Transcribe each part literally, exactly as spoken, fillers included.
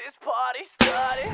this party started.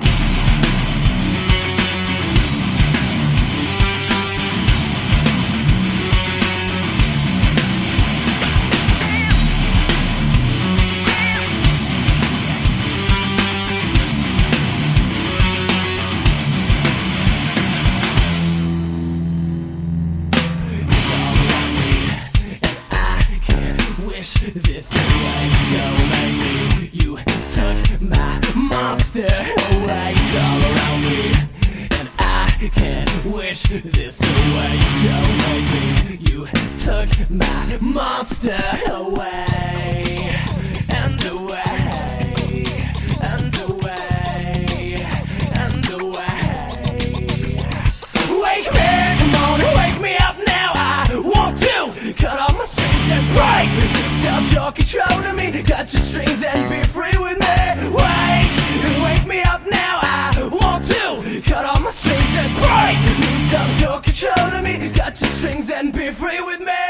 This away, so maybe you took my monster away. It's all around me, and I can't wish this away. So maybe you took my monster away, and away, and away, and away. Wake me, come on, wake me up now. I want to cut off my strings and break yourself, your control of me. Cut your strings and be free with me. Wake, wake me up now. I want to cut all my strings and break yourself, your control of me. Cut your strings and be free with me.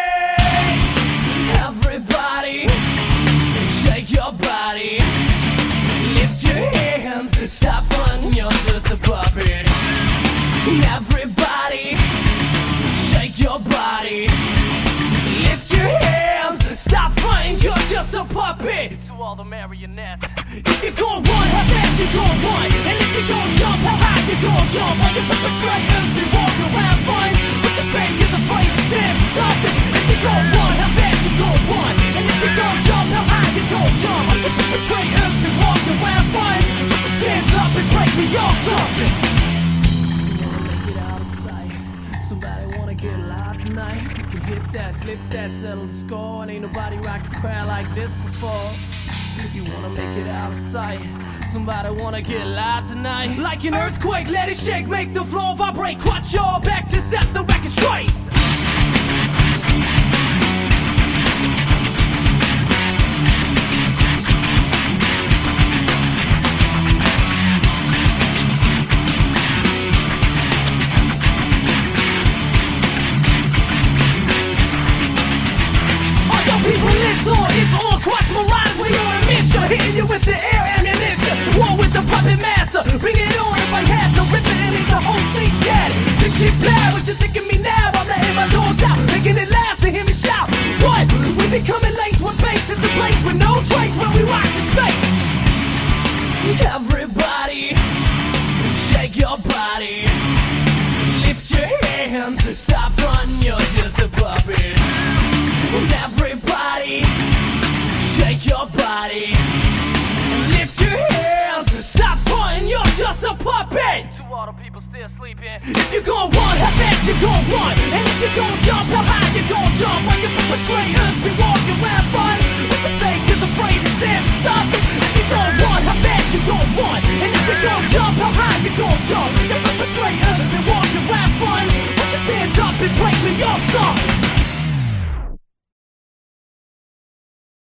Everybody, shake your body, lift your hands, stop fun, you're just a puppet. Everybody, shake your body, lift your hands, stop fronting, you're just a puppet. To all the marionettes, if you're gon' run, how fast you gon' run? And if you're gon' jump, how high you gon' jump? All the perpetrators be walking around fun, but your fake is afraid to stand for something. If you're gon' run, how fast you gon' run? And if you're gon' jump, how high you gon' jump? All the perpetrators be walking around fun, but you stand up and break me off something. Get out of sight. Somebody wanna get live tonight? You can hit that, flip that, settle the score. And ain't nobody rock a crowd like this before. You wanna make it out of sight. Somebody wanna get live tonight? Like an earthquake, let it shake, make the floor vibrate. Crunch your back to set the record straight. It's on, Crutch Marauders, we on a mission. Hitting you with the air ammunition. War with the puppet master. Bring it on if I have to rip it and make the whole scene shattered. Think shit bad, what you think of me now? I'm letting my dogs out, making it loud to hear me shout. What? We be coming laced with bass in the place with no trace when we rock the space. Everybody, shake your body, lift your hands, stop running, you're just a puppet. Everybody, shake your body, lift your hands, stop fronting, you're just a puppet. to all the people still sleeping. If you gon' run, how fast you gon' run? And if you gon' jump, how high you gon' jump? When your perpetrators be walking